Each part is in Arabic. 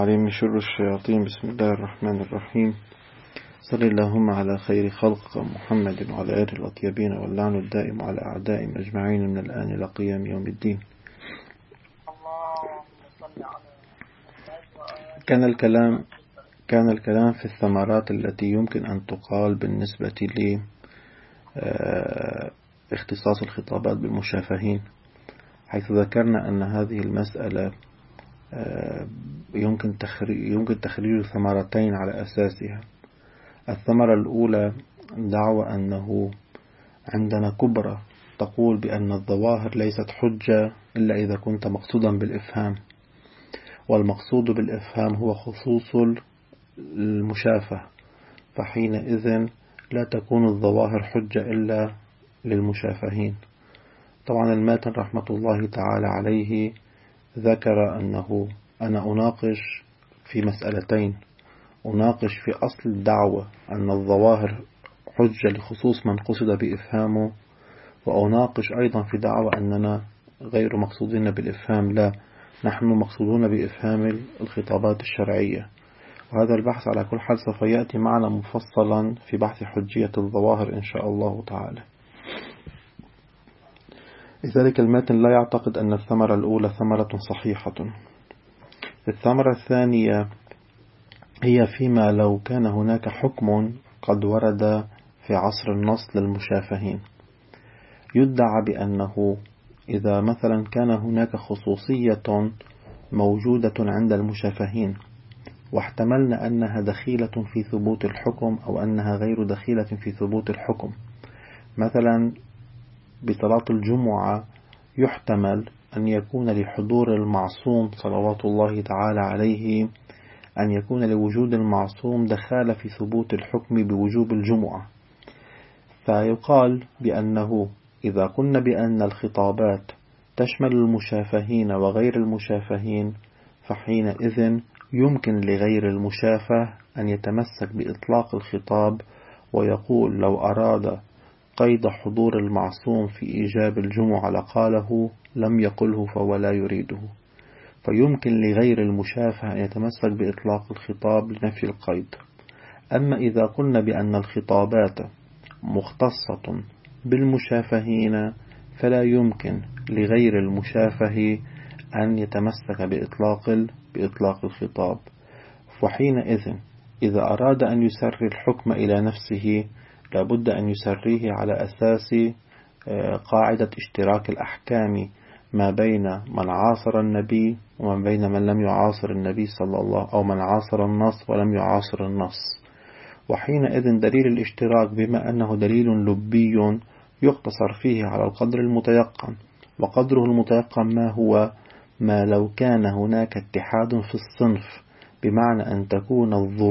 العليم من شر الشياطين. بسم الله الرحمن الرحيم. صل اللهم على خير خلق محمد وعلى آله الأطيبين، واللعن الدائم على أعدائهم أجمعين من الآن إلى قيام يوم الدين. كان الكلام في الثمرات التي يمكن أن تقال بالنسبة لاختصاص الخطابات بالمشافهين، حيث ذكرنا أن هذه المسألة يمكن تخريج ثمرتين على أساسها. الثمرة الأولى دعوى أنه عندنا كبرى تقول بأن الظواهر ليست حجة إلا إذا كنت مقصودا بالإفهام، والمقصود بالإفهام هو خصوص المشافه، فحينئذ لا تكون الظواهر حجة إلا للمشافهين. طبعا الماتن رحمة الله تعالى عليه ذكر أنه أنا أناقش في مسألتين: أناقش في أصل الدعوة أن الظواهر حجة لخصوص من قصد بإفهامه، وأناقش أيضا في دعوة أننا غير مقصودين بالإفهام، لا، نحن مقصودون بإفهام الخطابات الشرعية. وهذا البحث على كل حال سوف يأتي معنا مفصلا في بحث حجية الظواهر إن شاء الله تعالى. لذلك المتن لا يعتقد أن الثمرة الأولى ثمرة صحيحة. الثمرة الثانية هي فيما لو كان هناك حكم قد ورد في عصر النص للمشافهين، يدعى بأنه إذا مثلا كان هناك خصوصية موجودة عند المشافهين واحتملنا أنها دخيلة في ثبوت الحكم أو أنها غير دخيلة في ثبوت الحكم، مثلا بصلاة الجمعة يحتمل أن يكون لحضور المعصوم صلوات الله تعالى عليه، أن يكون لوجود المعصوم دخالة في ثبوت الحكم بوجوب الجمعة، فيقال بأنه إذا قلنا بأن الخطابات تشمل المشافهين وغير المشافهين، فحينئذ يمكن لغير المشافه أن يتمسك بإطلاق الخطاب ويقول لو أراد قيد حضور المعصوم في إيجاب الجمعة لقاله، لم يقله فهو لا يريده. فيمكن لغير المشافه أن يتمسك بإطلاق الخطاب لنفي القيد. أما إذا قلنا بأن الخطابات مختصة بالمشافهين، فلا يمكن لغير المشافه أن يتمسك بإطلاق الخطاب. وحينئذ إذا أراد أن يسري الحكم إلى نفسه لابد أن يسريه على أساس قاعدة اشتراك الأحكام ما بين من عاصر النبي ومن بين من لم يعاصر النبي صلى الله، أو من عاصر النص ولم يعاصر النص. وحينئذ دليل الاشتراك بما أنه دليل لبي يقتصر فيه على القدر المتيقن، وقدره المتيقن ما هو؟ ما لو كان هناك اتحاد في الصنف، بمعنى أن تكون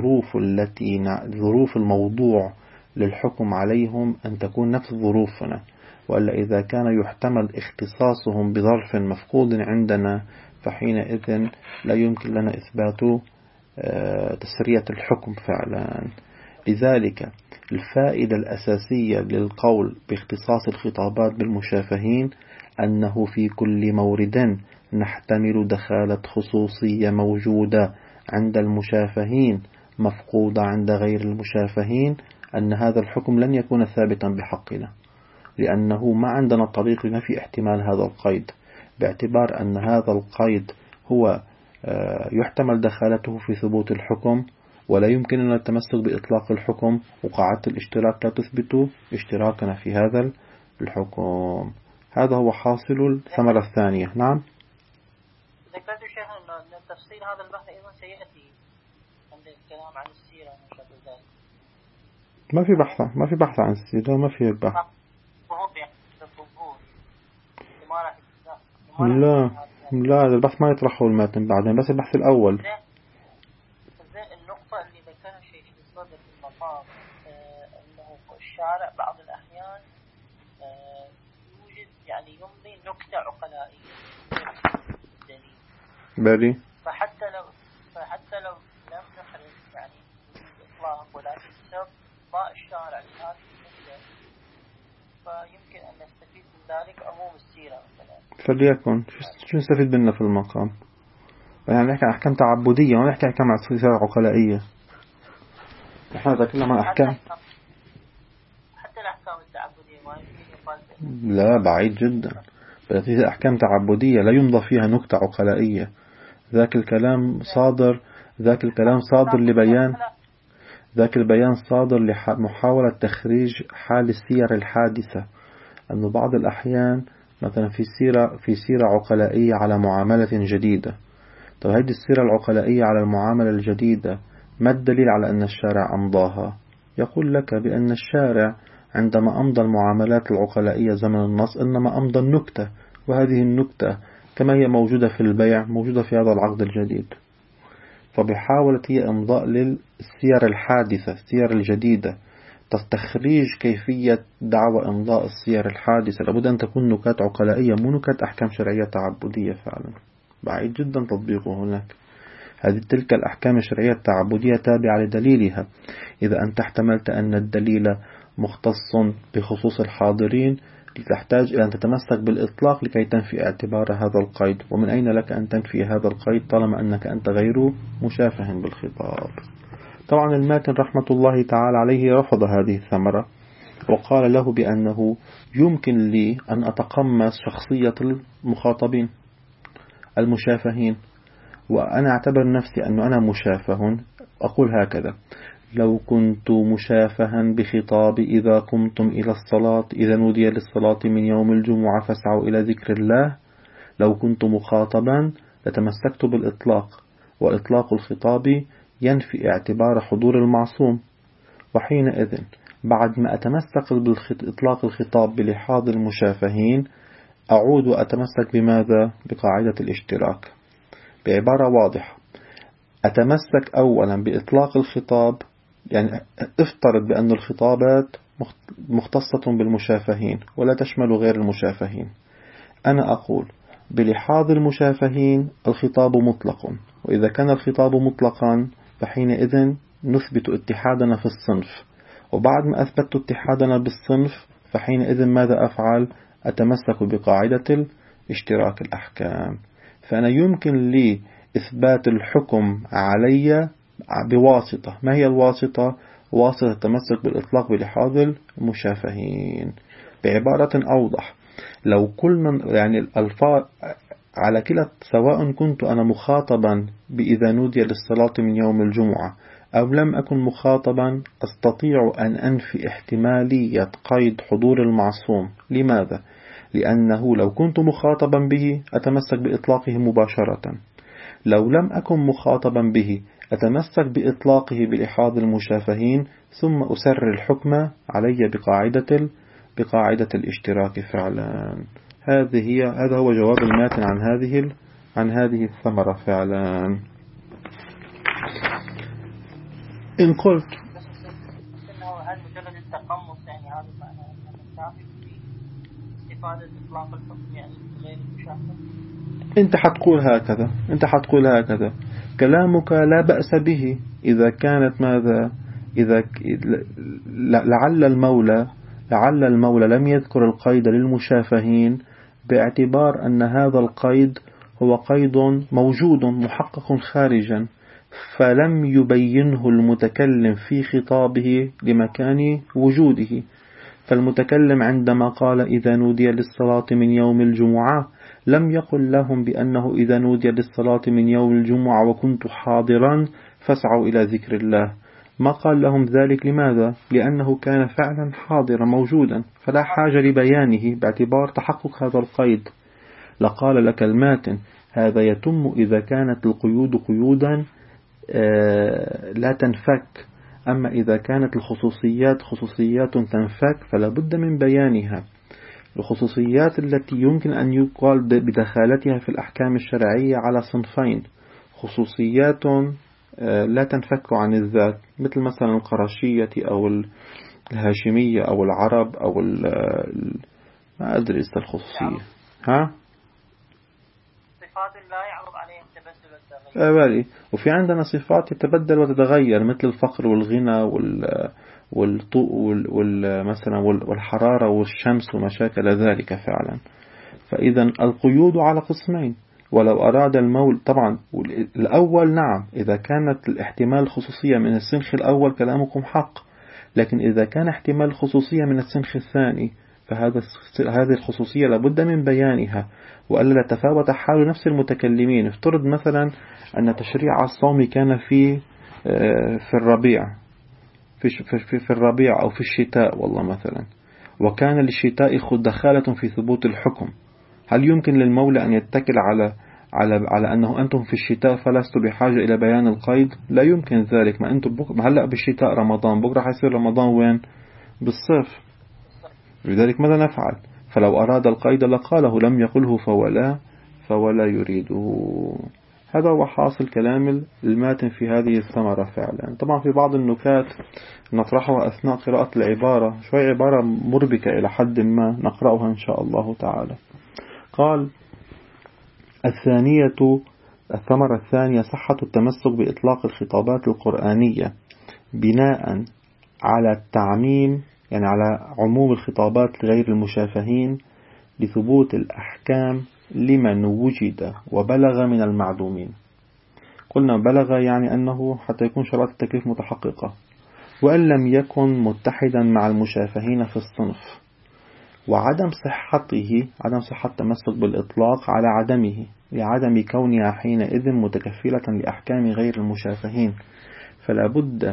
ظروف الموضوع للحكم عليهم أن تكون نفس ظروفنا، وإلا إذا كان يحتمل اختصاصهم بظرف مفقود عندنا فحينئذ لا يمكن لنا إثبات تسرية الحكم فعلا. لذلك الفائدة الأساسية للقول باختصاص الخطابات بالمشافهين أنه في كل مورد نحتمل دخالة خصوصية موجودة عند المشافهين مفقودة عند غير المشافهين، أن هذا الحكم لن يكون ثابتا بحقنا، لأنه ما عندنا طريق لنفي احتمال هذا القيد، باعتبار أن هذا القيد هو يحتمل دخالته في ثبوت الحكم، ولا يمكن أن التمسك بإطلاق الحكم، وقاعدة الاشتراك لا تثبت اشتراكنا في هذا الحكم. هذا هو حاصل الثمرة الثانية. نعم. ذكرت شيخنا أن تفصيل هذا البحث أيضا سيأتي عند الكلام عن السيرة إن شاء الله. ما في بحث عن السيرة، ما في بحث. لا هذا البحث ما يطرحه الماتن بعدين، بس البحث الأول. النقطة اللي ذكرها شيخ الصدر في المقام أنه الشارع بعض الأحيان يوجد يعني يمضي نكتة عقلائية دليل بلي، فحتى لو لم نحرز يعني إطلاق، ولكن بسبب إطلاق الشارع لهذه النكتة فيمكن أن نستفيد من ذلك عموم السيرة مثلا. فليكن شو نستفيد منه في المقام؟ يعني نحكي عن أحكام تعبدية وما نحكي أحكام عقلائية. نحن نتكلم عن أحكام. حتى الأحكام التعبدية ما يمكن يقال. لا بعيد جدا. هذه أحكام تعبدية لا يمضى فيها نكتة عقلائية. ذاك الكلام صادر لبيان، ذاك البيان صادر لمحاولة تخريج حال السير الحادثة. أنه بعض الأحيان مثلا في سيرة عقلائية على معاملة جديدة. طيب هذه السيرة العقلائية على المعاملة الجديدة ما الدليل على أن الشارع أمضاها؟ يقول لك بأن الشارع عندما أمضى المعاملات العقلائية زمن النص إنما أمضى النكتة، وهذه النكتة كما هي موجودة في البيع موجودة في هذا العقد الجديد. فبحاولة هي إمضاء للسير الحادثة، السير الجديدة، تستخرج كيفية دعوة إمضاء السير الحادثة. لابد أن تكون نكات عقلائية مو نكات أحكام شرعية تعبدية. فعلا بعيد جدا تطبيقه هناك. هذه تلك الأحكام الشرعية التعبدية تابعة لدليلها. إذا أنت احتملت أن الدليل مختص بخصوص الحاضرين تحتاج إلى أن تتمسك بالإطلاق لكي تنفي اعتبار هذا القيد. ومن أين لك أن تنفي هذا القيد طالما أنك أنت غير مشافه بالخطاب؟ طبعا الماتن رحمة الله تعالى عليه رفض هذه الثمرة وقال له بأنه يمكن لي أن أتقمص شخصية المخاطبين المشافهين، وأنا أعتبر نفسي أنه أنا مشافه. أقول هكذا: لو كنت مشافها بخطاب إذا قمتم إلى الصلاة إذا نودي للصلاة من يوم الجمعة فاسعوا إلى ذكر الله، لو كنت مخاطبا لتمسكت بالإطلاق، وإطلاق الخطاب ينفي اعتبار حضور المعصوم. وحينئذ بعد ما أتمسك بإطلاق الخطاب بلحاظ المشافهين أعود وأتمسك بماذا؟ بقاعدة الاشتراك. بعبارة واضحة، أتمسك أولا بإطلاق الخطاب، يعني افترض بأن الخطابات مختصة بالمشافهين ولا تشمل غير المشافهين. أنا أقول بلحاظ المشافهين الخطاب مطلق، وإذا كان الخطاب مطلقا فحينئذ نثبت اتحادنا في الصنف، وبعد ما أثبت اتحادنا بالصنف فحينئذ ماذا أفعل؟ أتمسك بقاعدة اشتراك الأحكام. فأنا يمكن لي إثبات الحكم علي بواسطة. ما هي الواسطة؟ واسطة التمسك بالإطلاق بلحاظ المشافهين. بعبارة أوضح، لو كل يعني الألفاظ على كلا، سواء كنت أنا مخاطبا بإذا نودي للصلاة من يوم الجمعة أو لم أكن مخاطبا، أستطيع أن أنفي احتمالية قيد حضور المعصوم. لماذا؟ لأنه لو كنت مخاطبا به أتمسك بإطلاقه مباشرة، لو لم أكن مخاطبا به أتمسك بإطلاقه بلحاظ المشافهين، ثم أسر الحكم علي بقاعدة الاشتراك. فعلا هذا هو جواب الماتن عن هذه الثمرة. فعلا إن قلت إنه هل مجرد التقمص يعني هذا معنى أنه في استفادة إطلاق الحكم يعني غير المشافه؟ أنت حتقول هكذا كلامك لا بأس به إذا كانت ماذا؟ لعل المولى لم يذكر القيد للمشافهين باعتبار أن هذا القيد هو قيد موجود محقق خارجا، فلم يبينه المتكلم في خطابه لمكان وجوده. فالمتكلم عندما قال إذا نودي للصلاة من يوم الجمعة لم يقل لهم بأنه إذا نودي للصلاة من يوم الجمعة وكنت حاضرا فاسعوا إلى ذكر الله. ما قال لهم ذلك. لماذا؟ لأنه كان فعلا حاضرا موجودا، فلا حاجة لبيانه باعتبار تحقق هذا القيد. لقال لك الماتن هذا يتم إذا كانت القيود قيودا لا تنفك، أما إذا كانت الخصوصيات خصوصيات تنفك فلا بد من بيانها. الخصوصيات التي يمكن أن يقال بدخالتها في الأحكام الشرعية على صنفين: خصوصيات لا تنفك عن الذات، مثل مثلا القرشية أو الهاشمية أو العرب أو ما أدري الخصوصية صفات لا يعرض عليها التبدل والتغير. وفي عندنا صفات تتبدل وتتغير مثل الفقر والغنى والطوء مثلا والحرارة والشمس وما شاكل ذلك. فعلا فإذا القيود على قسمين: ولو أراد المولى طبعا الأول نعم، إذا كانت الاحتمال الخصوصية من السنخ الأول كلامكم حق، لكن إذا كان احتمال الخصوصية من السنخ الثاني هذه الخصوصية لابد من بيانها، وألا تتفاوت حال نفس المتكلمين. افترض مثلا أن تشريع الصوم كان في الربيع في الربيع أو في الشتاء والله مثلا، وكان للشتاء دخالة في ثبوت الحكم، هل يمكن للمولى أن يتكل على أنه أنتم في الشتاء فلستوا بحاجة إلى بيان القيد؟ لا يمكن ذلك. ما أنتم هلأ بالشتاء رمضان، بكرة حيصير رمضان وين؟ بالصيف. لذلك ماذا نفعل؟ فلو أراد القيد لقاله، لم يقله فولا يريده. هذا هو حاصل كلام الماتن في هذه الثمرة فعلا. طبعا في بعض النكات نطرحها أثناء قراءة العبارة، شوي عبارة مربكة إلى حد ما، نقرأها إن شاء الله تعالى. قال: الثمرة الثانية صحة التمسك بإطلاق الخطابات القرآنية بناء على التعميم، يعني على عموم الخطابات لغير المشافهين، لثبوت الأحكام لمن وجد وبلغ من المعدومين. قلنا بلغ يعني أنه حتى يكون شرائط التكليف متحققة، وأن لم يكن متحدا مع المشافهين في الصنف، وعدم عدم صحة التمسك بالإطلاق على عدمه لعدم كونها حينئذ متكفلة لأحكام غير المشافهين، فلا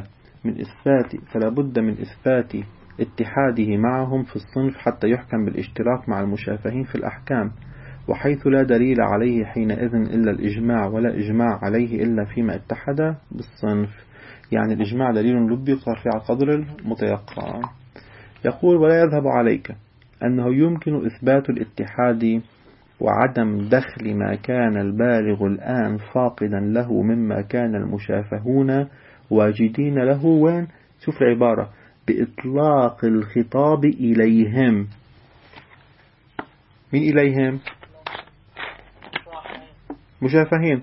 بد من إثبات اتحاده معهم في الصنف حتى يحكم بالاشتراك مع المشافهين في الأحكام، وحيث لا دليل عليه حينئذ إلا الإجماع، ولا إجماع عليه إلا فيما اتحد بالصنف. يعني الإجماع دليل لبي رفيع قدر المتيقع. يقول: ولا يذهب عليك أنه يمكن إثبات الاتحاد وعدم دخل ما كان البالغ الآن فاقدا له مما كان المشافهون واجدين له، وين؟ شوف العبارة: بإطلاق الخطاب إليهم. من إليهم؟ مشافهين،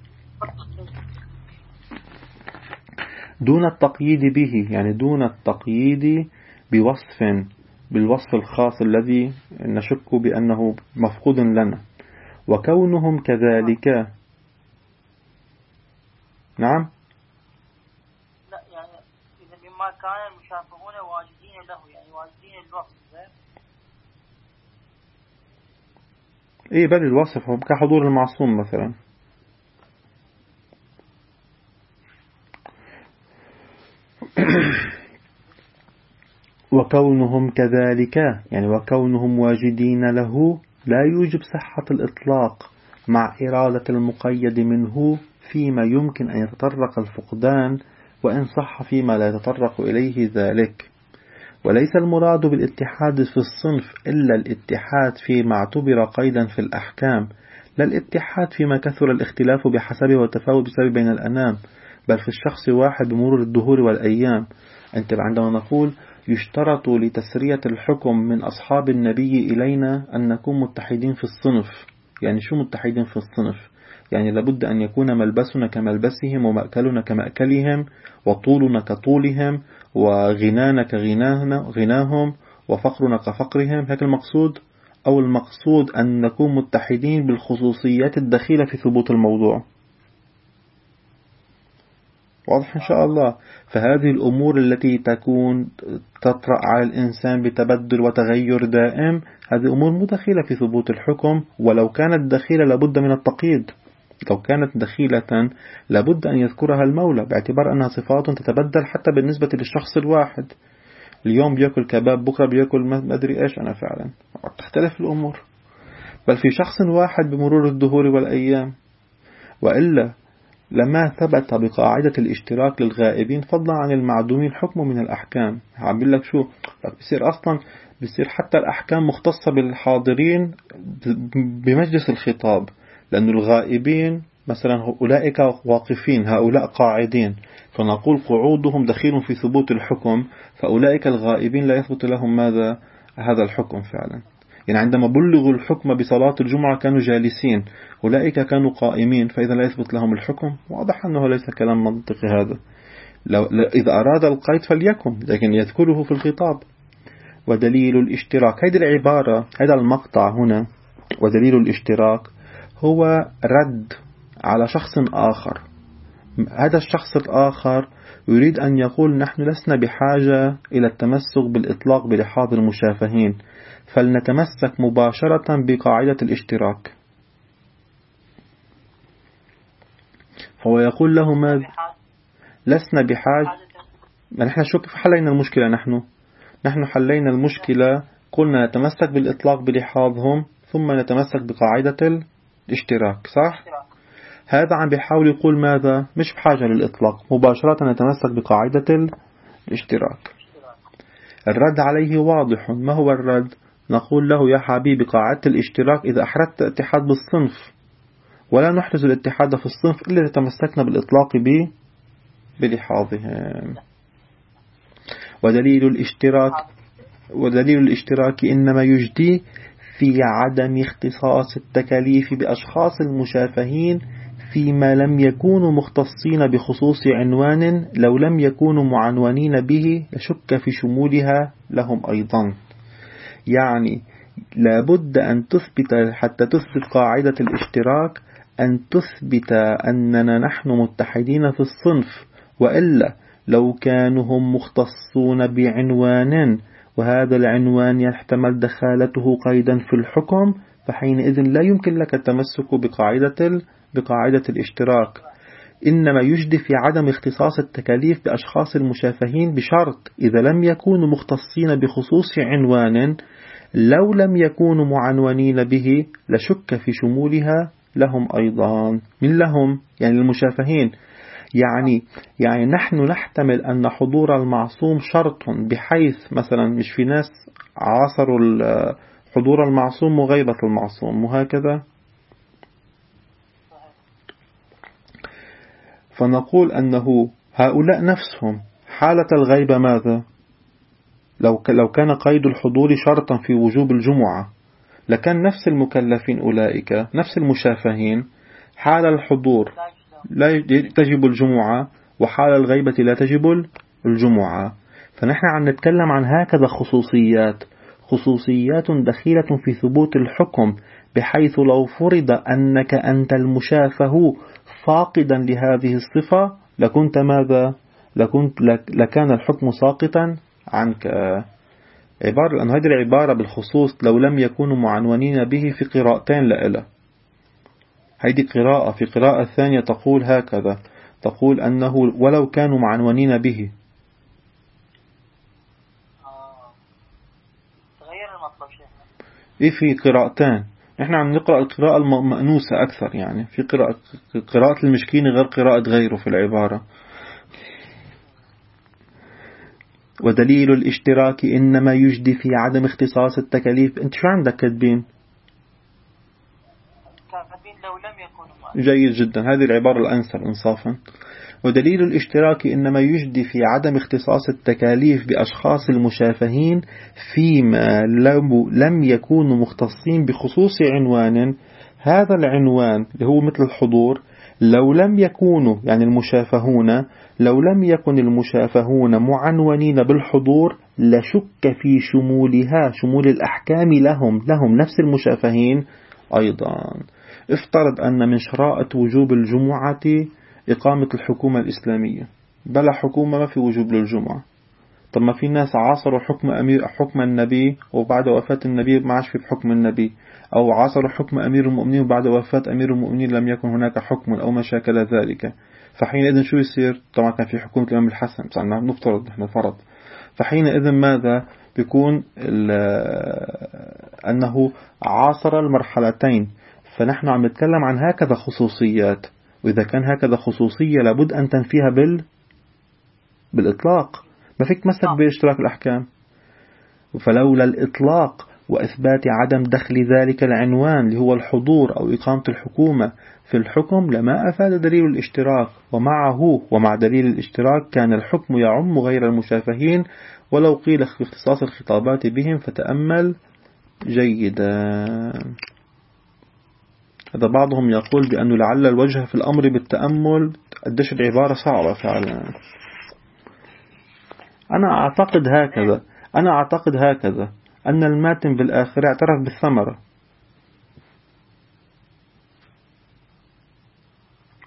دون التقييد به، يعني دون التقييد بالوصف الخاص الذي نشك بأنه مفقود لنا. وكونهم كذلك. نعم. لا يعني إذا مما كان المشافهون واجدين له، يعني واجدين الوصف. إيه بل الوصف هو كحضور المعصوم مثلا. وكونهم كذلك يعني وكونهم واجدين له لا يوجب صحة الإطلاق مع إرادة المقيد منه فيما يمكن أن يتطرق الفقدان، وإن صح فيما لا يتطرق إليه ذلك. وليس المراد بالاتحاد في الصنف إلا الاتحاد فيما اعتبر قيدا في الأحكام، لا الاتحاد فيما كثر الاختلاف بحسبه والتفاوت بسبب بين الأنام، بل في الشخص واحد بمرور الدهور والأيام. أنت عندما نقول يشترط لتسرية الحكم من أصحاب النبي إلينا أن نكون متحدين في الصنف، يعني شو متحدين في الصنف؟ يعني لابد أن يكون ملبسنا كملبسهم، ومأكلنا كمأكلهم، وطولنا كطولهم، وغنانا كغناهم، وفقرنا كفقرهم. هيك المقصود؟ أو المقصود أن نكون متحدين بالخصوصيات الدخيلة في ثبوت الموضوع. واضح إن شاء الله. فهذه الأمور التي تطرأ على الإنسان بتبدل وتغير دائم، هذه أمور مدخلة في ثبوت الحكم، ولو كانت دخيلة لابد من التقييد. لو كانت دخيلة لابد أن يذكرها المولى، باعتبار أنها صفات تتبدل حتى بالنسبة للشخص الواحد. اليوم بيأكل كباب، بكرة بيأكل ما أدري إيش أنا فعلا، تختلف الأمور. بل في شخص واحد بمرور الدهور والأيام. وإلا لما ثبت بقاعدة الاشتراك للغائبين فضلا عن المعدومين حكم من الأحكام. عم لك شو بيصير حتى الأحكام مختصة بالحاضرين بمجلس الخطاب، لأن الغائبين مثلا أولئك واقفين، هؤلاء قاعدين، فنقول قعودهم دخيل في ثبوت الحكم، فأولئك الغائبين لا يثبت لهم ماذا؟ هذا الحكم فعلا. يعني عندما بلغوا الحكم بصلاة الجمعة كانوا جالسين، أولئك كانوا قائمين، فإذا لا يثبت لهم الحكم. واضح أنه ليس كلام منطقي هذا. إذا أراد القيد فليكن، لكن يذكره في الخطاب. ودليل الاشتراك، هذه العبارة، هذا المقطع هنا، ودليل الاشتراك هو رد على شخص آخر. هذا الشخص الآخر يريد أن يقول نحن لسنا بحاجة إلى التمسك بالإطلاق بلحاظ المشافهين، فلنتمسك مباشرة بقاعدة الاشتراك. فهو يقول له ما لسنا بحاجة. نحن شو كيف حلينا المشكلة؟ نحن حلينا المشكلة، قلنا نتمسك بالإطلاق بلحاظهم ثم نتمسك بقاعدة الاشتراك، صح؟ هذا عم بيحاول يقول ماذا؟ مش بحاجة للإطلاق، مباشرة نتمسك بقاعدة الاشتراك. الرد عليه واضح. ما هو الرد؟ نقول له يا حبيبي قاعدة الاشتراك إذا أحردت اتحاد بالصنف، ولا نحرز الاتحاد في الصنف إلا إذا تمسكنا بالإطلاق بلحاظهم. ودليل الاشتراك إنما يجدي في عدم اختصاص التكاليف بأشخاص المشافهين فيما لم يكونوا مختصين بخصوص عنوان لو لم يكونوا معنونين به يشك في شمولها لهم أيضا. يعني لابد أن تثبت حتى تثبت قاعدة الاشتراك أن تثبت أننا نحن متحدين في الصنف، وإلا لو كانوا هم مختصون بعنوان وهذا العنوان يحتمل دخالته قيدا في الحكم، فحينئذ لا يمكن لك التمسك بقاعدة الاشتراك. إنما يجدي في عدم اختصاص التكاليف بأشخاص المشافهين بشرط إذا لم يكونوا مختصين بخصوص عنوان لو لم يكونوا معنونين به لشك في شمولها لهم أيضا. من لهم؟ يعني المشافهين. يعني نحن نحتمل أن حضور المعصوم شرط، بحيث مثلا مش في ناس عاصروا حضور المعصوم وغيبة المعصوم وهكذا. فنقول أنه هؤلاء نفسهم حالة الغيبة ماذا؟ لو كان قيد الحضور شرطا في وجوب الجمعة لكان نفس المكلفين أولئك نفس المشافهين حال الحضور لا تجب الجمعة وحال الغيبة لا تجب الجمعة. فنحن عم نتكلم عن هكذا خصوصيات دخيلة في ثبوت الحكم، بحيث لو فرض أنك أنت المشافه فاقدا لهذه الصفة لكنت ماذا؟ لكان الحكم ساقطا عنك. لأن هذه العبارة بالخصوص لو لم يكونوا معنونين به في قراءتين لإله. هذه قراءة. في قراءة ثانية تقول هكذا، تقول أنه ولو كانوا معنونين به. تغير المطلب شيخنا. في قراءتين. نحن عم نقرأ القراءة المأنوسة أكثر، يعني في قراءة المشكين غير قراءة غيره في العبارة. ودليل الاشتراك إنما يجدي في عدم اختصاص التكاليف. أنت شو عندك كاتبين؟ لو لم يكونوا جيد جدا، هذه العبارة الأنسب إنصافا. ودليل الاشتراك إنما يجدي في عدم اختصاص التكاليف بأشخاص المشافهين فيما لم يكونوا مختصين بخصوص عنوان. هذا العنوان اللي هو مثل الحضور لو لم يكونوا يعني المشافهون لو لم يكن المشافهون معنونين بالحضور لشك في شمولها، شمول الأحكام لهم نفس المشافهين أيضا. افترض أن من شرائط وجوب الجمعة إقامة الحكومة الإسلامية، بلا حكومة ما في وجوب للجمعة. طب ما في ناس عاصروا حكم النبي وبعد وفاة النبي ما عادش في حكم النبي، أو عاصروا حكم أمير المؤمنين وبعد وفاة أمير المؤمنين لم يكن هناك حكم أو ما شاكل ذلك. فحينئذ شو يصير؟ طبعا كان في حكومة الإمام الحسن، بس نفترض نحن فرض. فحينئذ ماذا بيكون؟ أنه عاصر المرحلتين. فنحن عم نتكلم عن هكذا خصوصيات، وإذا كان هكذا خصوصية لابد أن تنفيها بالإطلاق. ما فيك تمسك باشتراك الأحكام. فلولا الإطلاق وإثبات عدم دخل ذلك العنوان اللي هو الحضور أو إقامة الحكومة في الحكم لما أفاد دليل الاشتراك. ومع دليل الاشتراك كان الحكم يعم غير المشافهين ولو قيل في اختصاص الخطابات بهم. فتأمل جيدا. هذا بعضهم يقول بأنه لعل الوجه في الأمر بالتأمل. قديش العبارة صعبة فعلا. أنا أعتقد هكذا أن الماتن بالآخرة اعترف بالثمرة.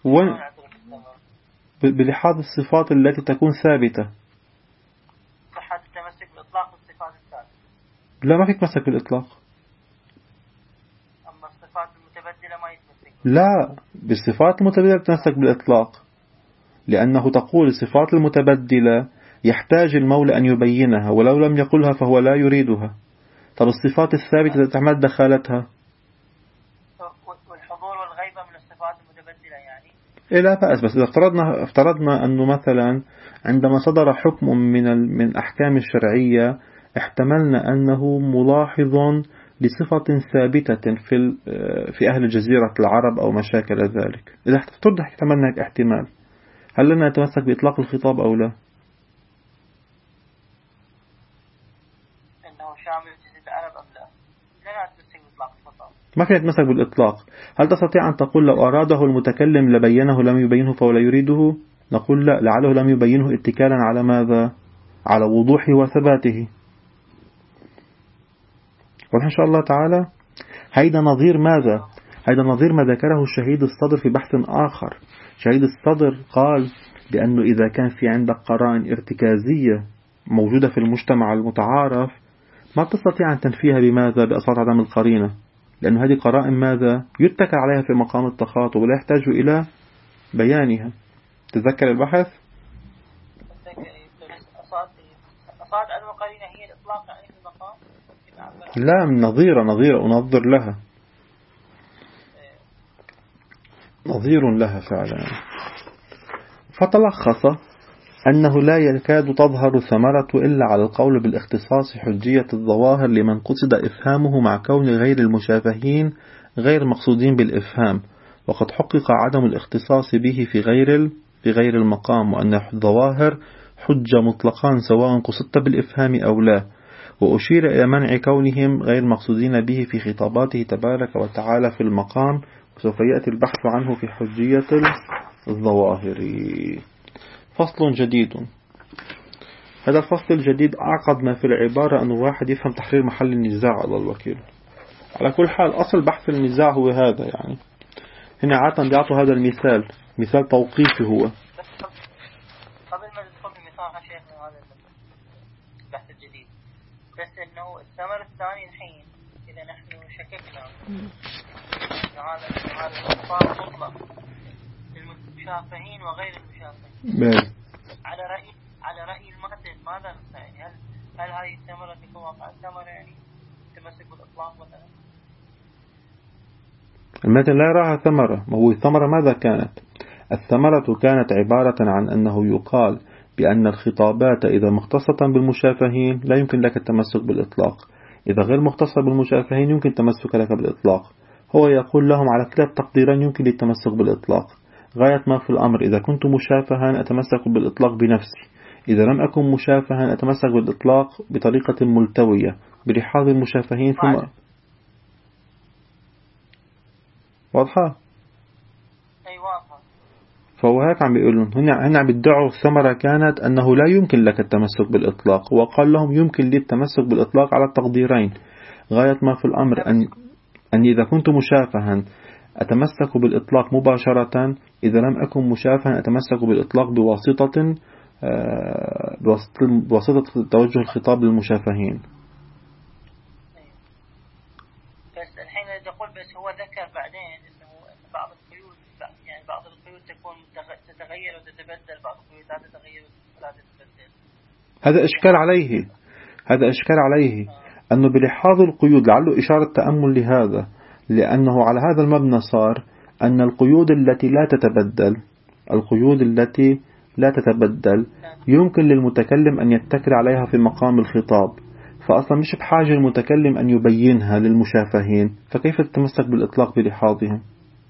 بلحاظ الصفات التي تكون ثابتة. صحة التمسك بالإطلاق بالصفات الثابتة. لا، ما فيك تمسك بالإطلاق. أما الصفات المتبدلة ما يتمسك. لا، بالصفات المتبدلة تمسك بالإطلاق، لأنه تقول الصفات المتبدلة يحتاج المولى أن يبينها، ولو لم يقلها فهو لا يريدها. طب الصفات الثابتة تحمل دخالتها. والحضور والغيبة من الصفات المتبدلة يعني. إيه، لا بأس، بس إذا افترضنا أنه مثلا عندما صدر حكم من أحكام الشرعية احتملنا أنه ملاحظ لصفة ثابتة في أهل جزيرة العرب أو ما شاكل ذلك. إذا افترضنا احتملنا هيك احتمال، هل لنا نتمسك بإطلاق الخطاب أو لا؟ أنه شامل جزيرة العرب أم لا؟ لا نتمسك بإطلاق الخطاب. ما فينا نتمسك بالإطلاق. هل تستطيع أن تقول لو أراده المتكلم لبينه لم يبينه فهو لا يريده؟ نقول لا، لعله لم يبينه اتكالا على ماذا؟ على وضوحه وثباته. وإن شاء الله تعالى هيدا نظير ماذا؟ هيدا نظير ما ذكره الشهيد الصدر في بحث آخر. شهيد الصدر قال بأنه إذا كان في عندك قرائن ارتكازية موجودة في المجتمع المتعارف ما تستطيع أن تنفيها بماذا؟ بأصالة عدم القرينة، لأن هذه قرائن ماذا؟ يتكل عليها في مقام التخاطب ولا يحتاج إلى بيانها. تذكر البحث؟ أصالة عدم القرينة هي الإطلاق يعني في المقام؟ لا، من نظيرة أنظر لها، نظير لها فعلا. فتلخص أنه لا يكاد تظهر ثمرة إلا على القول بالاختصاص حجية الظواهر لمن قصد إفهامه مع كون غير المشافهين غير مقصودين بالإفهام، وقد حقق عدم الاختصاص به في غير المقام، وأن الظواهر حجة مطلقان سواء قصدت بالإفهام أو لا. وأشير إلى منع كونهم غير مقصودين به في خطاباته تبارك وتعالى في المقام، وسوف يأتي البحث عنه في حجية الظواهر. فصل جديد. هذا الفصل الجديد أعقد ما في العبارة أن الواحد يفهم تحرير محل النزاع على الوكيل. على كل حال أصل بحث النزاع هو هذا، يعني هنا عادة بيعطوا هذا المثال، مثال توقيفي هو. قبل ما ندخل في مثال شيخنا هذا البحث الجديد، بس إنه الثمر الثاني الحين إذا نحن شككنا إنه هذا الخطاب مطلق للمشافهين وغير المشافهين. على رأي المتن ماذا يعني؟ هل هذه الثمرة تكون واقع الثمرة يعني تمسك بالإطلاق مثلا؟ المتن لا يراها ثمرة. ما هو الثمرة ماذا كانت؟ الثمرة كانت عبارة عن أنه يقال بأن الخطابات إذا مختصة بالمشافهين لا يمكن لك التمسك بالإطلاق، إذا غير مختصة بالمشافهين يمكن التمسك لك بالإطلاق. هو يقول لهم على كلا التقديرين يمكن التمسك بالإطلاق. غاية ما في الأمر إذا كنت مشافها أتمسك بالإطلاق بنفسي، إذا لم أكن مشافها أتمسك بالإطلاق بطريقة ملتوية بلحاظ المشافهين. ثم واضحة؟ أي واضحة. فهو هيك عم بيقولون هنا بيدعوا الثمرة كانت أنه لا يمكن لك التمسك بالإطلاق، وقال لهم يمكن لي التمسك بالإطلاق على التقديرين. غاية ما في الأمر أن إذا كنت مشافها أتمسك بالإطلاق مباشرة، إذا لم أكن مشافها أتمسك بالإطلاق بواسطة توجه الخطاب للمشافهين. بس الحين يقول بس هو ذكر بعدين إنه بعض القيود يعني بعض القيود تكون تتغير وتتبدل، بعض القيود لا تتغير ولا تتبدل. هذا إشكال عليه أنه بلحاظ القيود، لعله إشارة تأمل لهذا، لأنه على هذا المبنى صار أن القيود التي لا تتبدل يمكن للمتكلم أن يتكل عليها في مقام الخطاب، فأصلا مش بحاجة المتكلم أن يبينها للمشافهين، فكيف تتمسك بالإطلاق بلحاظهم؟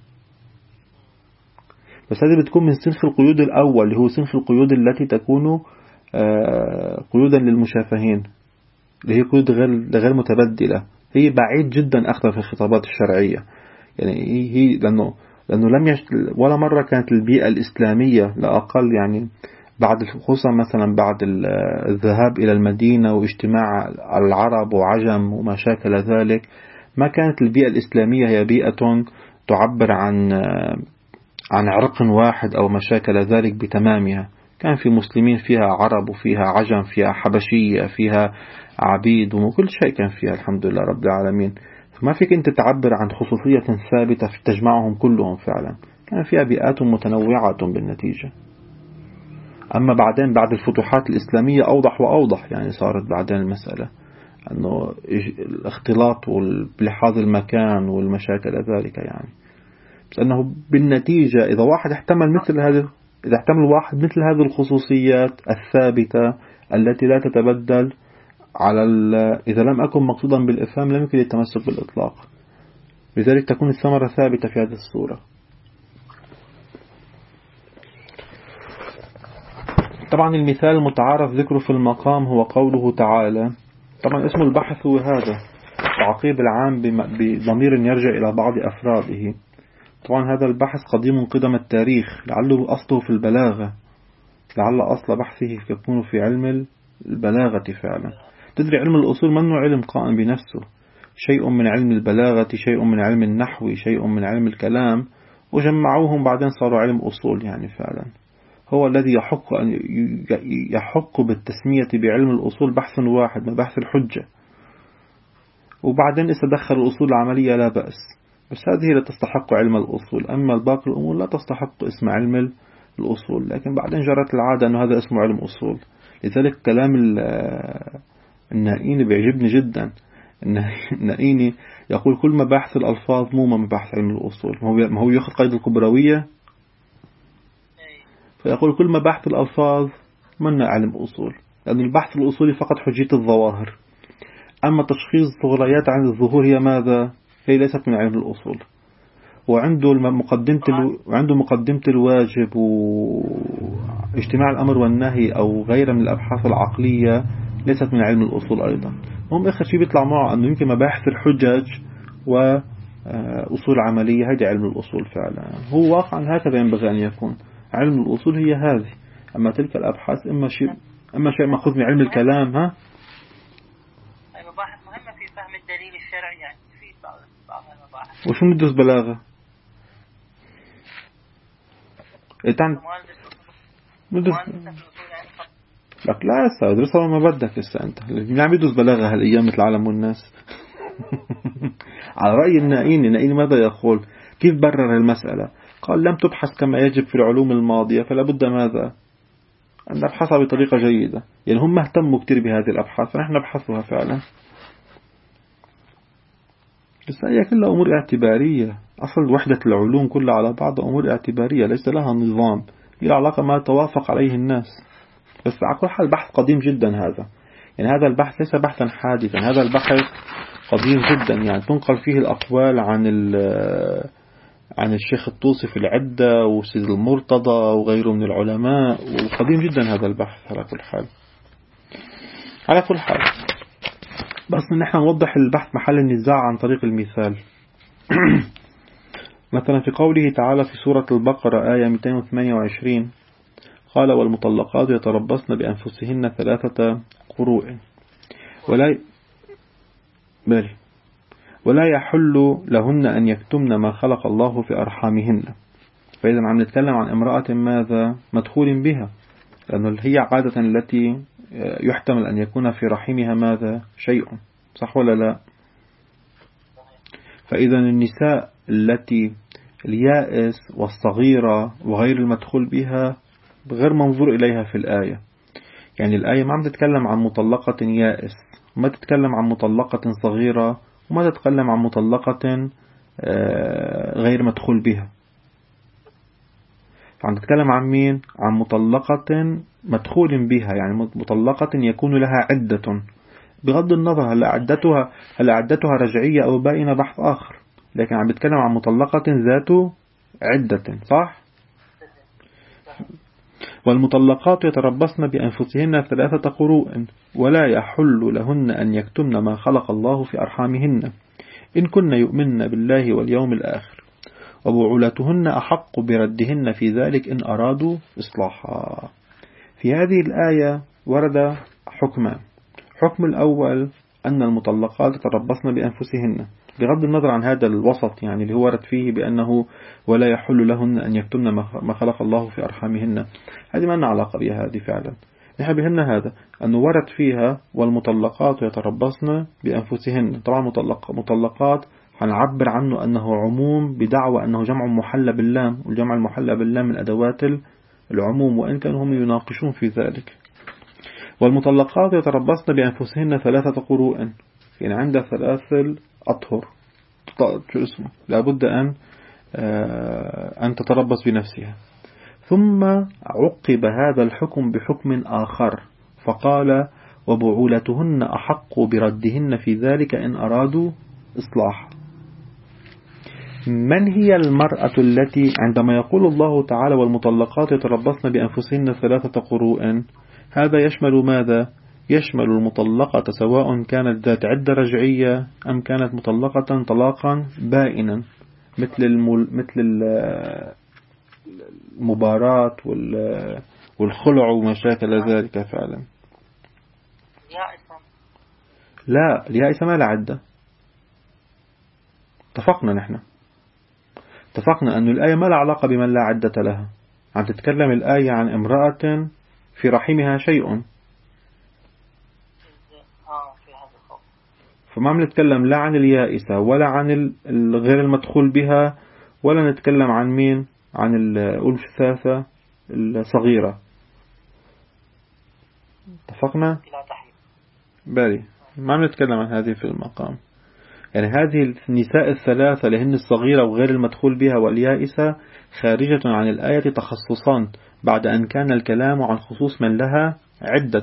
بس هذه بتكون من صنف القيود الأول اللي هو صنف القيود التي تكون قيودا للمشافهين، اللي هي قيود غير متبدلة. هي بعيد جدا أخطر في الخطابات الشرعية، يعني هي لأنه ولا مرة كانت البيئة الإسلامية لا أقل، يعني خصوصا مثلا بعد الذهاب إلى المدينة واجتماع العرب وعجم وما شاكل ذلك، ما كانت البيئة الإسلامية هي بيئة تعبر عن عرق واحد أو ما شاكل ذلك بتمامها. كان في مسلمين فيها عرب وفيها عجم، فيها حبشية، فيها عبيد، وكل شيء كان فيها الحمد لله رب العالمين. فما فيك أنت تعبر عن خصوصية ثابتة تجمعهم كلهم فعلا. كان فيها بيئات متنوعة بالنتيجة. أما بعدين بعد الفتوحات الإسلامية أوضح وأوضح، يعني صارت بعدين المسألة أنه الاختلاط بلحاظ المكان والمشاكل ذلك يعني. بس أنه بالنتيجة إذا واحد احتمل واحد مثل هذه الخصوصيات الثابتة التي لا تتبدل على إذا لم أكن مقصودا بالإفهام لم يمكن التمسك بالإطلاق، لذلك تكون الثمرة ثابتة في هذه الصورة. طبعا المثال المتعارف ذكره في المقام هو قوله تعالى. طبعا اسم البحث هو هذا تعقيب العام بضمير يرجع إلى بعض أفراده. طبعا هذا البحث قديم قدم التاريخ، لعله أصله في البلاغة، لعل أصل بحثه يكون في علم البلاغة فعلا. تدري علم الأصول منه علم قائم بنفسه، شيء من علم البلاغة، شيء من علم النحو، شيء من علم الكلام، وجمعوهم بعدين صاروا علم أصول يعني فعلا. هو الذي يحق بالتسمية بعلم الأصول بحث واحد من بحث الحجة، وبعدين استدخل الأصول العملية لا بأس، بس هذه لا تستحق علم الأصول. أما الباقي الأمور لا تستحق اسم علم الأصول، لكن بعدين جرت العادة أنه هذا اسمه علم أصول. لذلك كلام النائيني بيعجبني جدا. النائيني يقول كل مباحث الألفاظ مو مباحث علم الأصول. ما هو يأخذ قيد الكبروية فيقول كل مباحث الألفاظ من علم أصول، لأن البحث الأصولي فقط حجية الظواهر، أما تشخيص الثغريات عن الظهور هي ماذا؟ هي ليست من علم الأصول. وعنده مقدمة الواجب واجتماع الأمر والنهي أو غيرها من الأبحاث العقلية ليست من علم الأصول أيضا. هم آخر شيء بيطلع معه أنه يمكن مباحث الحجج وأصول عملية هذه علم الأصول فعلا. هو واقعا هكذا ينبغي أن يكون. علم الأصول هي هذه، أما تلك الأبحاث إما شيء مأخوذ من علم الكلام. ها مباحث مهمة في فهم الدليل الشرعي، يعني في بعض المباحث. وشو ندرس بلاغة؟ لك لا هسه ادرسها ما بدك هسه انت اللي عم يدرس بلاغة هالايام مثل العالم والناس. على رأي النائيني ماذا يقول؟ كيف برر المسألة؟ قال لم تبحث كما يجب في العلوم الماضية، فلا بد ماذا أن نبحثها بطريقة جيدة. يعني هم اهتموا كتير بهذه الأبحاث فنحن نبحثها فعلا، بس هي كلها أمور اعتبارية. أصل وحدة العلوم كلها على بعض أمور اعتبارية ليس لها نظام، هي علاقة ما توافق عليه الناس. بس على كل حال بحث قديم جدا هذا، يعني هذا البحث ليس بحثا حادثا، هذا البحث قديم جدا. يعني تنقل فيه الأقوال عن الشيخ الطوسي في العدة وسيد المرتضى وغيره من العلماء، وقديم جدا هذا البحث. على كل حال بس نحن نوضح البحث محل النزاع عن طريق المثال. مثلا في قوله تعالى في سورة البقرة آية 228 قال والمطلقات يتربصن بأنفسهن 3 قروء ولا يحل لهن أن يكتمن ما خلق الله في أرحامهن. فإذا عم نتكلم عن امرأة ماذا مدخول بها، لأنه هي عادة التي يحتمل أن يكون في رحمها ماذا شيء، صح ولا لا؟ فإذا النساء التي اليائس والصغيرة وغير المدخول بها غير منظور إليها في الآية. يعني الآية ما عم تتكلم عن مطلقة يائس، ما تتكلم عن مطلقة صغيرة، وما تتكلم عن مطلقة غير مدخول بها. فعم تتكلم عن مين؟ عن مطلقة مدخول بها، يعني مطلقة يكون لها عدة، بغض النظر هل عدتها رجعية أو بائنة بحث آخر، لكن عم بتكلم عن مطلقة ذات عدة، صح؟ والمطلقات يتربصن بأنفسهن 3 قروء ولا يحل لهن أن يكتمن ما خلق الله في أرحامهن إن كن يؤمن بالله واليوم الآخر وبعولتهن أحق بردهن في ذلك إن أرادوا إصلاحا. في هذه الآية ورد حكمان. حكم الأول أن المطلقات يتربصن بأنفسهن، بغض النظر عن هذا الوسط يعني اللي هو ورد فيه بأنه ولا يحل لهن أن يكتمن ما خلق الله في أرحامهن. هذه ما لنا علاقة بها هذه فعلا. نحن بهن هذا أنه ورد فيها والمطلقات يتربصن بأنفسهن. طبعا مطلقات هنعبر عنه أنه عموم بدعوى أنه جمع محلى باللام، والجمع المحلى باللام من أدوات العموم، وإن كانوا هم يناقشون في ذلك. والمطلقات يتربصن بأنفسهن 3 قروء، يعني عندها 3 أطهر شو اسمه لابد أن تتربص بنفسها. ثم عقب هذا الحكم بحكم آخر فقال وبعولتهن أحق بردهن في ذلك إن أرادوا إصلاح. من هي المرأة التي عندما يقول الله تعالى والمطلقات يتربصن بأنفسهن 3 قروء، هذا يشمل ماذا؟ يشمل المطلقة سواء كانت ذات عدة رجعية أم كانت مطلقة طلاقا بائنا، مثل المباراة والخلع ومشاكل ذلك فعلا. لا، اليائسة ما لا عدة. اتفقنا أن الآية ما لا علاقة بمن لا عدة لها. عم تتكلم الآية عن امرأة في رحمها شيء، فما عم نتكلم لا عن اليائسة ولا عن غير المدخول بها، ولا نتكلم عن مين، عن الأنثى الصغيرة. اتفقنا؟ بالي ما عم نتكلم عن هذه في المقام. يعني هذه النساء 3 اللي هن الصغيرة وغير المدخول بها واليائسة خارجة عن الآية تخصصان، بعد أن كان الكلام عن خصوص من لها عدة.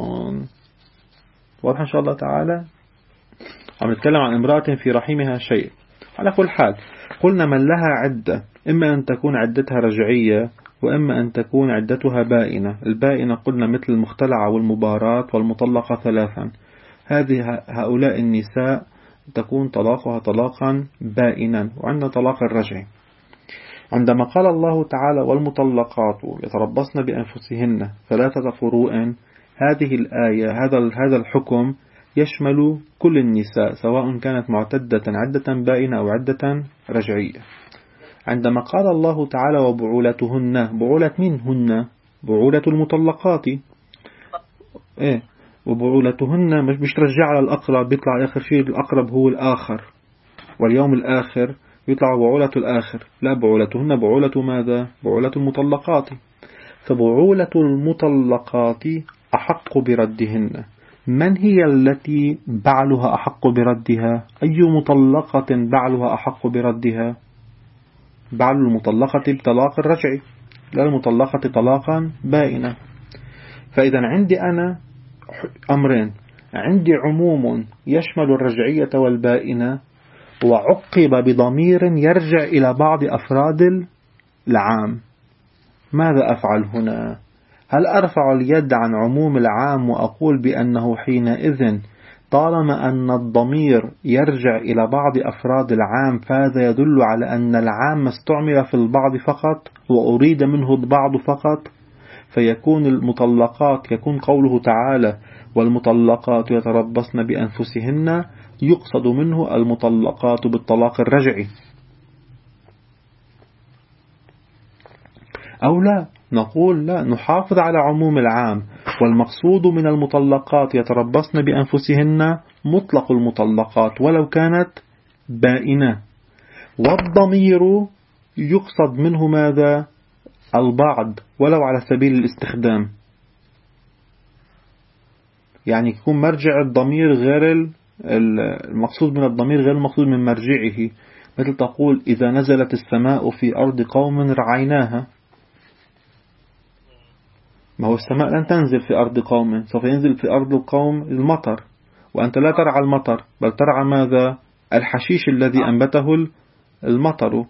واضح إن شاء الله تعالى. عم نتكلم عن امرأة في رحمها شيء. على كل حال قلنا من لها عدة إما أن تكون عدتها رجعية وإما أن تكون عدتها بائنة. البائنة قلنا مثل المختلعة والمباراة والمطلقة 3. هؤلاء النساء تكون طلاقها طلاقا بائنا. وعندنا طلاق الرجعي. عندما قال الله تعالى والمطلقات يتربصن بأنفسهن 3 قروء، هذه الآية هذا الحكم يشمل كل النساء سواء كانت معتدة عدة بائنة أو عدة رجعية. عندما قال الله تعالى وبعولتهن، بعولة من هن؟ بعولة المطلقات. إيه؟ وبعولتهن مش ترجع على الأقرب، بيطلع آخر شيء الأقرب هو الآخر، واليوم الآخر يطلع بعولة الآخر. لا، بعولتهن بعولة ماذا؟ بعولة المطلقات. فبعولة المطلقات أحق بردهن. من هي التي بعلها أحق بردها؟ أي مطلقة بعلها أحق بردها؟ بعل المطلقة بطلاق الرجعي، لا المطلقة طلاقا بائنا. فإذا عندي أنا أمرين، عندي عموم يشمل الرجعية والبائنة، وعقب بضمير يرجع إلى بعض أفراد العام. ماذا أفعل هنا؟ هل أرفع اليد عن عموم العام وأقول بأنه حينئذ طالما أن الضمير يرجع إلى بعض أفراد العام فهذا يدل على أن العام استعمل في البعض فقط وأريد منه البعض فقط، فيكون المطلقات يكون قوله تعالى والمطلقات يتربصن بأنفسهن يقصد منه المطلقات بالطلاق الرجعي، أو لا نقول لا، نحافظ على عموم العام، والمقصود من المطلقات يتربصن بأنفسهن مطلق المطلقات ولو كانت بائنة، والضمير يقصد منه ماذا؟ البعض ولو على سبيل الاستخدام. يعني يكون مرجع الضمير غير المقصود من الضمير غير المقصود من مرجعه، مثل تقول إذا نزلت السماء في أرض قوم رعيناها. ما هو السماء لن تنزل في أرض قوم، سوف ينزل في أرض القوم المطر، وأنت لا ترعى المطر بل ترعى ماذا؟ الحشيش الذي أنبته المطر.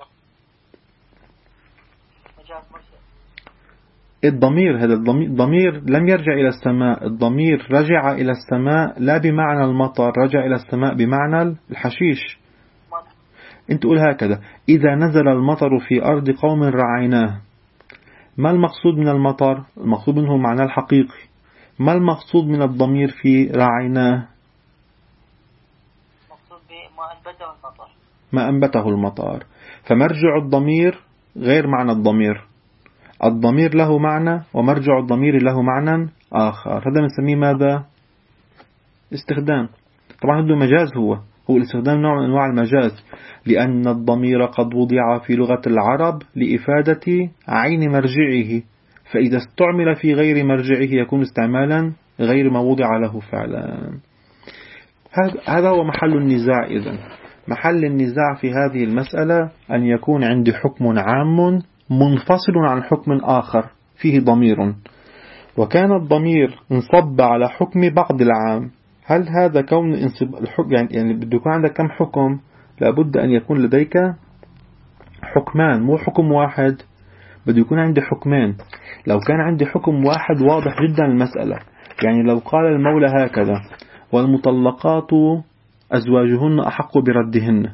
الضمير هذا الضمير لم يرجع إلى السماء، الضمير رجع إلى السماء لا بمعنى المطر، رجع إلى السماء بمعنى الحشيش. انت تقول هكذا إذا نزل المطر في أرض قوم رعيناه. ما المقصود من المطر؟ المقصود منه معنى الحقيقي. ما المقصود من الضمير في رعيناه؟ مقصود ما أنبته المطر. ما أنبته المطر. فمرجع الضمير غير معنى الضمير. الضمير له معنى ومرجع الضمير له معنى آخر. هذا بنسميه ماذا؟ استخدام. طبعا هذا مجاز. هو الاستخدام نوع من أنواع المجاز، لأن الضمير قد وضع في لغة العرب لإفادة عين مرجعه، فإذا استعمل في غير مرجعه يكون استعمالا غير ما وضع له فعلا. هذا هو محل النزاع. إذن محل النزاع في هذه المسألة أن يكون عندي حكم عام منفصل عن حكم آخر فيه ضمير، وكان الضمير انصب على حكم بعض العام. هل هذا كون الحكم يعني بده يكون عندك كم حكم؟ لابد أن يكون لديك حكمان، مو حكم واحد، بده يكون عندي حكمان. لو كان عندي حكم واحد واضح جدا المسألة، يعني لو قال المولى هكذا: والمطلقات أزواجهن أحق بردهن،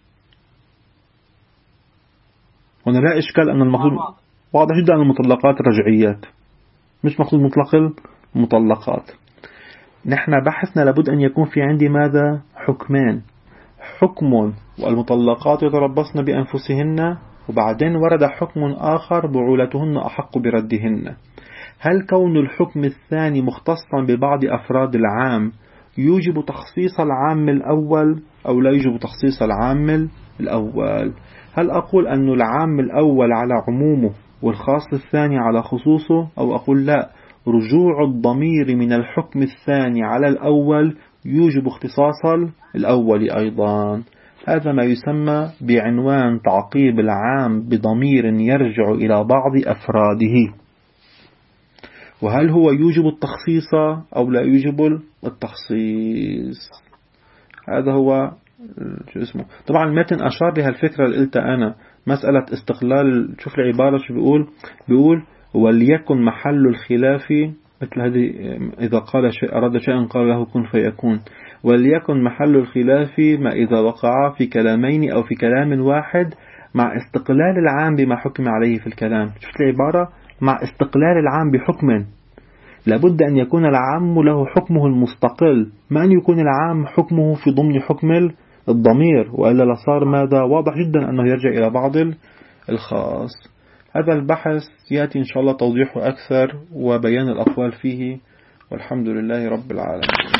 هنا لا إشكال أن المقصود واضح جدا أن المطلقات رجعيات، مش مقصود مطلق المطلقات. نحن بحثنا لابد أن يكون في عندي ماذا؟ حكمان. حكم والمطلقات يتربصن بأنفسهن، وبعدين ورد حكم آخر بعولتهن أحق بردهن. هل كون الحكم الثاني مختصا ببعض أفراد العام يوجب تخصيص العام الأول أو لا يوجب تخصيص العام الأول؟ هل أقول أن العام الأول على عمومه والخاص الثاني على خصوصه، أو أقول لا، رجوع الضمير من الحكم الثاني على الأول يوجب اختصاص الأول أيضا؟ هذا ما يسمى بعنوان تعقيب العام بضمير يرجع إلى بعض أفراده. وهل هو يوجب التخصيص أو لا يوجب التخصيص؟ هذا هو شو اسمه. طبعا المتن أشار لها الفكرة اللي قلتها أنا، مسألة استقلال. شوف العبارة شو بيقول وليكن محل الخلاف مثل هذه، إذا قال شيء أراد شيئا قال له كن فيكون. وليكن محل الخلاف ما إذا وقع في كلامين أو في كلام واحد مع استقلال العام بما حكم عليه في الكلام. شوف العبارة: مع استقلال العام بحكم. لابد أن يكون العام له حكمه المستقل، ما أن يكون العام حكمه في ضمن حكم الضمير، وإلا لصار ماذا؟ واضح جدا أنه يرجع إلى بعض الخاص. هذا البحث يأتي إن شاء الله توضيحه أكثر وبيان الأقوال فيه، والحمد لله رب العالمين.